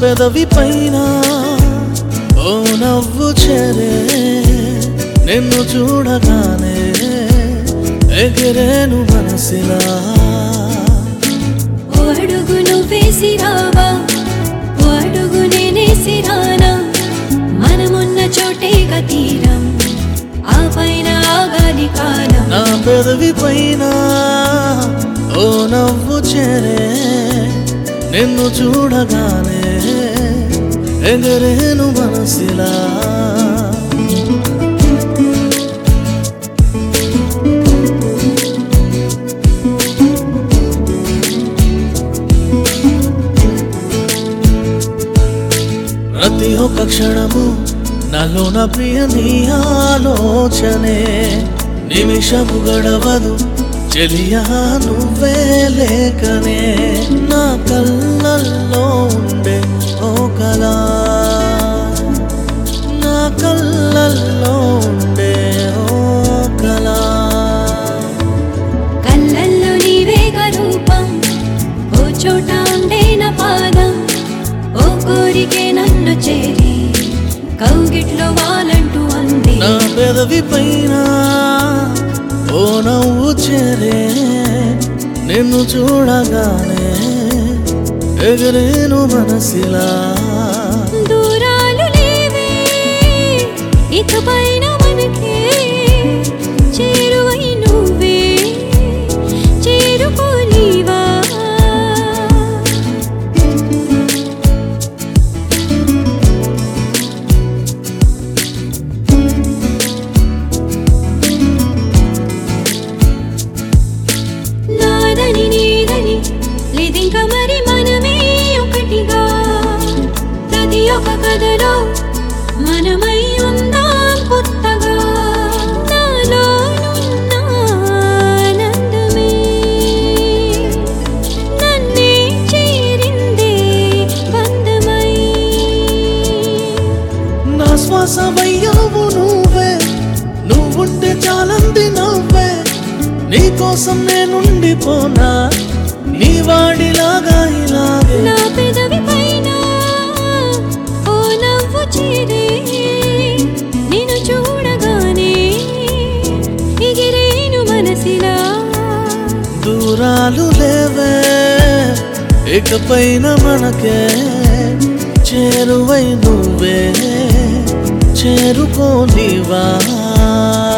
పెదవి పైన ఓ నవ్వు చెరే నిన్ను చూడగానే ఎగిరేను మనసిలా ఓ అడుగు నువ్వేసి రావా ఓ అడుగు నేనేసి రానా మనమున్న చోటేగా తీరం ఆ పైన ఆగాలి కాలం నా పెదవి పైన ఓ నవ్వు చెరే నిన్ను చూడగానే ఎగరేను మనసిలా ప్రతి ఒక్క క్షణము నాలోన ప్రియ నీ ఆలోచనే నిమిషము గడవదు చెలియా నువ్వే లేకనే నా కళ్ళల్లో ఉండే ఓ కళ నా కళ్ళల్లో ఉండే ఓ కళ కళ్ళల్లో నీవేగా రూపం ఓ చోట ఉండే నా పాదం ఓ కోరికే నన్ను చేరి కౌగిట్లో వాలంటూ అంది నా పెదవి పైన ఓ నవ్వు చెరే నిన్ను చూడగానే ఎగరేను మనసిలా దూరాలు లేవే ఇకపైన మనకే చేరువై నువ్వే చేరుకోలేవా నాదని నీదని లేదింక మరి మనమే ఒకటిగా ప్రతి ఒక్క కథలో మనమై ఉందాం కొత్తగా నాలోనున్న ఆనందమే నన్నే చేరిందే బంధమై నా శ్వాసమయ్యావు నువ్వే నువ్వుంటే చాలంది నవ్వే నీకోసం నేనుండిపోనా నీ వాడిలాగా ఇలాగే నా పెదవి పైన ఓ నవ్వు చేరే నిన్ను చూడగానే ఎగిరేను మనసిలా దూరాలు లేవే ఇకపైన మనకే చేరువై నువ్వే చేరుకోనివా